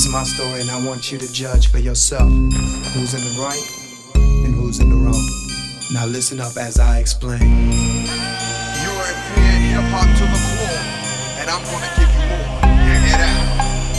is my story, and I want you to judge for yourself who's in the right and who's in the wrong. Now listen up as I explain. European hip-hop to the core, and I'm gonna give you more. Hear it out.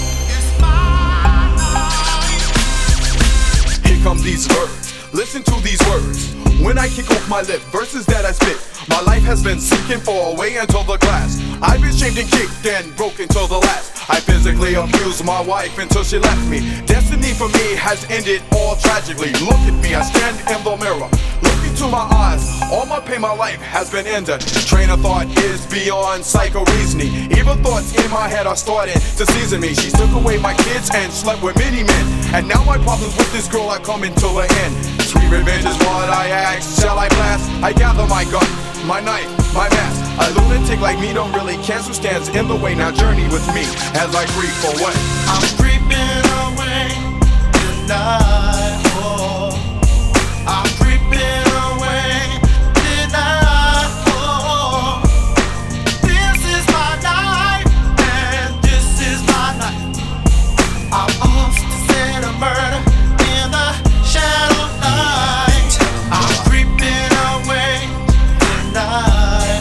Here come these words, listen to these words. When I kick off my lip, verses that I spit, my life has been sinking for a way until the glass. I've been shamed and kicked and broken till the last. I physically abused my wife until she left me. Destiny for me has ended all tragically. Look at me, I stand in the mirror. Look into my eyes, all my pain, my life has been ended. Train of thought is beyond psycho reasoning. Evil thoughts in my head are starting to season me. She took away my kids and slept with many men. And now my problems with this girl are coming to an end. Sweet revenge is what I ask. Shall I blast? I gather my gun, my knife, my mask. A lunatic like me don't really care who stands in the way. Now journey with me as I creep away. I'm creeping away tonight. Oh, I'm creeping away tonight. Oh, this is my night, and this is my night. I'm off to set a murder in the shadow night. I'm creeping away tonight.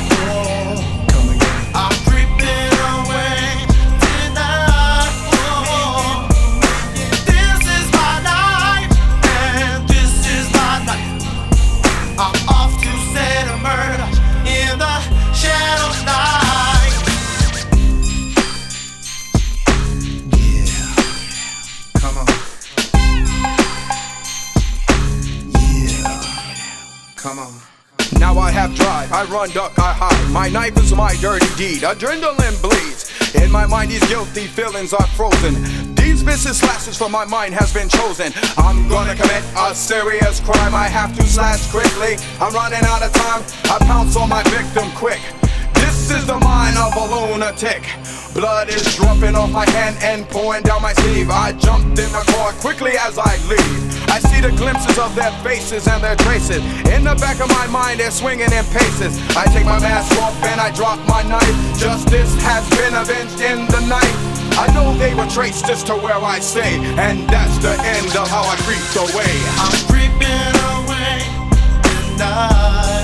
Come on. Now I have drive, I run, duck, I hide. My knife is my dirty deed, adrenaline bleeds. In my mind these guilty feelings are frozen. These vicious slashes from my mind has been chosen. I'm gonna commit a serious crime, I have to slash quickly. I'm running out of time, I pounce on my victim quick. This is the mind of a lunatic. Blood is dropping off my hand and pouring down my sleeve. I jumped in the car quickly as I leave. I see the glimpses of their faces and their traces. In the back of my mind they're swinging in paces. I take my mask off and I drop my knife. Justice has been avenged in the night. I know they were traced just to where I stay, and that's the end of how I creeped away. I'm creeping away tonight.